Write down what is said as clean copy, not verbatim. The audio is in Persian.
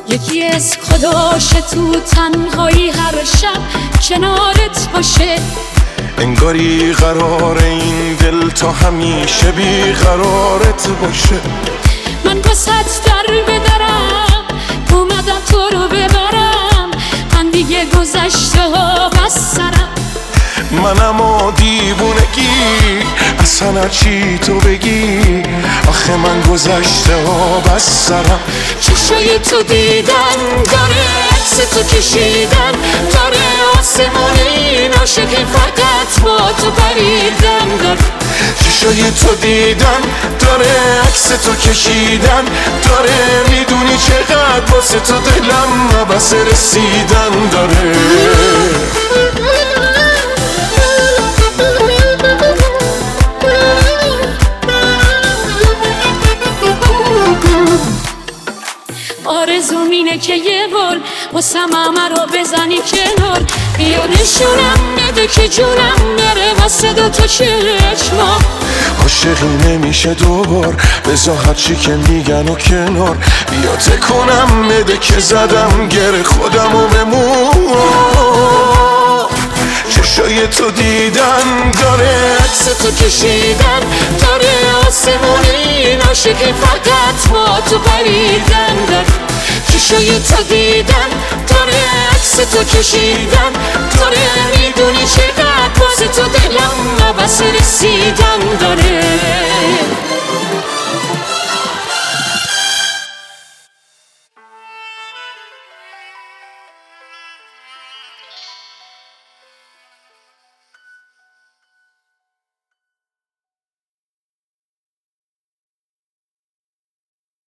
یکی از خداش تو تنهایی هر شب کنارت باشه، انگاری قرار این دل تا همیشه بی قرارت باشه. من واسط در بدرم اومدم تو رو ببرم، من دیگه گذشته ها بس سرم. منم و دیوونگی اصلا هرچی تو بگی، آخه من گذشته ها بس سرم. چشای تو دیدن داره، عکس تو کشیدن داره، آسمونی عاشقی فقط با تو پریدن داره. چشای تو دیدن داره، عکس تو کشیدن داره، میدونی چقدر واسه تو دلم نبس رسیدن داره. آرزوم اینه که یه بار واسم همه رو بزنی کنار، بیا نشونم بده که جونم نره واسه دوتا چشما. عاشقی نمیشه دوبار، بذار هرچی که میگن و کنار، بیا تکونم بده که زدم گره خودم و بمون. چشای تو دیدن داره، عکس تو کشیدن داره، آسمونی عاشقی فقط با تو پریدن داره. چشای تو دیدن داره، عکس تو کشیدن داره، میدونی چقدر واسه تو دلم نبس رسیدن داره.